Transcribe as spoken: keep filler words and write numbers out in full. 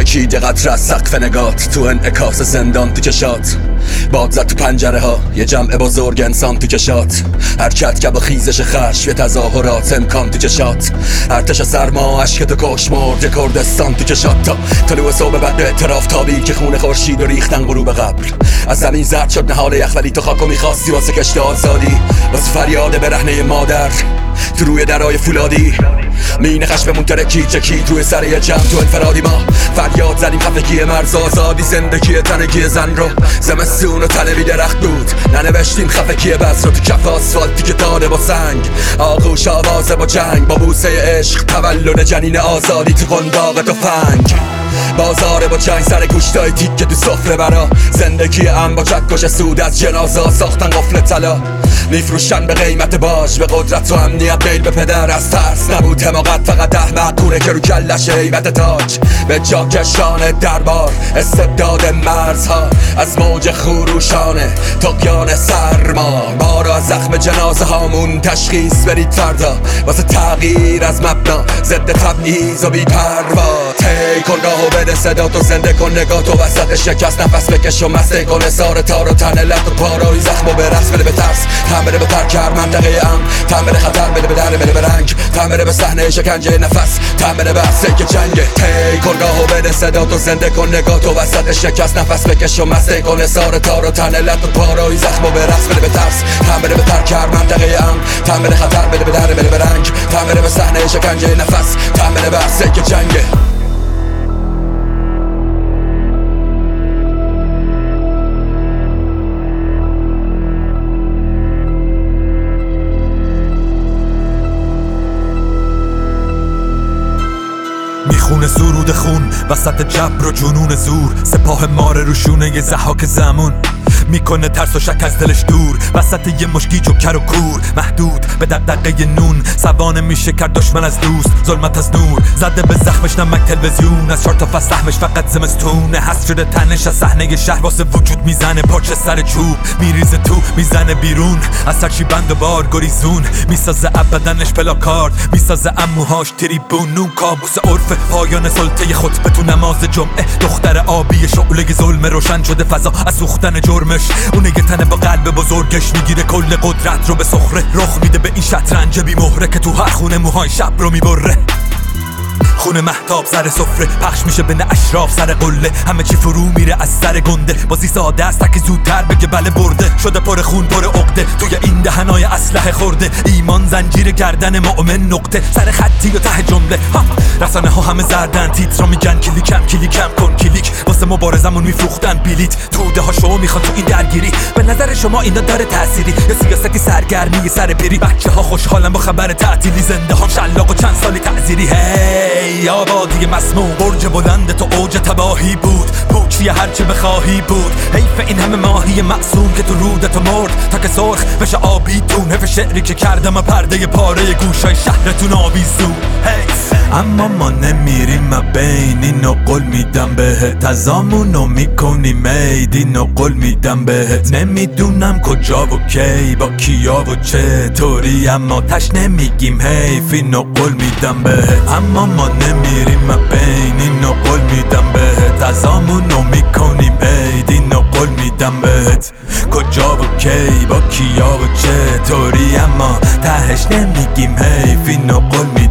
یکی دقدر از سقف نگات، تو انعکاس زندان تو چشات، باد زد تو پنجره ها یه جمع بزرگ انسان تو چشات، حرکت که با خیزش خشم یه تظاهرات امکان تو چشات، ارتش سرما عشق تو کش مرد یه کردستان تو چشات، تا طلوع صبح بعد اعتراف تابی که خون خورشید و ریختن غروب قبل، از زمین زرد شد نهال یخ ولی تو خاکو میخواستی واسه کشت آزادی، واسه فریاد برهنه مادر تو روی درای فولادی، مین خشممون ترکی چکی توی سر یه جمع تو انفرادی، ما فریاد زدیم خفگی مرز آزادی، زندگی تنگی زن رو زمستون و طلبی درخت بود، ننوشتیم خفگی بس رو تو کف آسفالتی که داده با سنگ، آغوش آوازه با جنگ، با بوسه عشق تولد جنین آزادی تو قنداق تفنگ، بازار با چنگ سر گوشتای تیکه تو سفره برا، زندگی ام با چکش سود از جنازه ساختن قفل طلا، میفروشن به قیمت باج به قدرت و امنیت میل به پدر، از ترس نبود حماقت فقط احمق کوره که رو کلش هیبت تاج، به جا کشان دربار استبداد مرزها، از موج خروشانه طغیان سرما، ما رو از زخم جنازه هامون تشخیص برید فردا، واسه تغییر از مبنا ضد تبعیض و بی پروا، تی کن راهو بده صدا تو، زنده کن نگاه تو وسط شکست، نفس بکش و مسته کن اثار تار و تن لط و پاروی زخم و برس، بده به ترس تن بده به ترکر منطقه ام، تن بده خطر بده به در بده به رنگ، تن بده به صحنه شکنجه نفس، تن بده به عرصه که جنگه، تی کن راهو بده صدا تو، زنده کن نگاه تو وسط شکست، نفس بکش و مسته کن اثار تار و تن لط و پاروی زخم و برس، بده به ترس تن بده به ترکر منطقه ام، تن بده خطر بده به در بده به رنگ، تن بده به صحنه شکنجه نفس، تن بده به عرصه که جنگه. میخونه سرود خون وسط جبر و جنون زور، سپاه ماره روشونه یه زحاک زمون، میکنه ترس و شک از دلش دور، وسط یه مشگیج و کر و کور، محدود به دقدقه نون، سوانه میشه کرد دشمن از دوست، ظلمت از نور، زده به زخمش نمک تلویزیون، از چهار تا فصل سهمش فقط زمستونه، هست شده تنش از صحنه شهر، واسه وجود میزنه پاچه سر چوب، میریزه تو میزنه بیرون، از سرچی بند و بار گریزون، میسازه ابدنش پلاکارد، میسازه اموهاش تریبون، نون کابوس عرف پایان سلطه خطبه تو نماز جمعه، دختر آبی شعله ظلم روشن شده فضا از سوختن جرمش، اونه یه تنه با قلب بزرگش میگیره کل قدرت رو به سخره، رخ میده به این شطرنج بی مهره که تو هر خونه موهای شب رو میبره، خونه مهتاب سر سفره پخش میشه بین اشراف سر قله، همه چی فرو میره از سر گنده، بازی ساده است تکی زودتر بگه بله برده، شده پر خون پر عقده، توی این دهنای اسلحه خورده، ایمان زنجیر گردن مؤمن نقطه، سر خطی و ته جمله، رسانه ها همه زردن، تیترا میگن کلیکم کلیکم کن کلیک، واسه مبارزمون میفروختن بلیت، توده ها شما میخوان تو این درگیری، به نظر شما اینا داره تأثیری، یا سیاستی سرگرمی سر پیری، بچه ها خوشحالن با خبر تعطیلی، زنده هم شلاق و چند سالی تعزیری، هی آبادی مسموم، برج بلند تو اوج تباهی بود، پوچی هرچه بخواهی بود، حیف این همه ماهی معصوم که تو رودتو مرد تا که سرخ بشه آبی دون، حیف شعری که کردم پرده پاره گوشای شهرتون آویزون، حیف اما ما نمیریم بین اینو قول میدم بهت، تزامونو میکنیم عید اینو قول میدم بهت، نمیدونم کجا و کی با کیا و چطوری، اما تش نمیگیم حیف اینو قول میدم بهت، اما ما نمیریم بین اینو قول میدم بهت، تزامونو میکنیم عید اینو قول میدم بهت، کجا و کی با کیا و چطوری، اما تهش نمیگیم حیف اینو قول میدم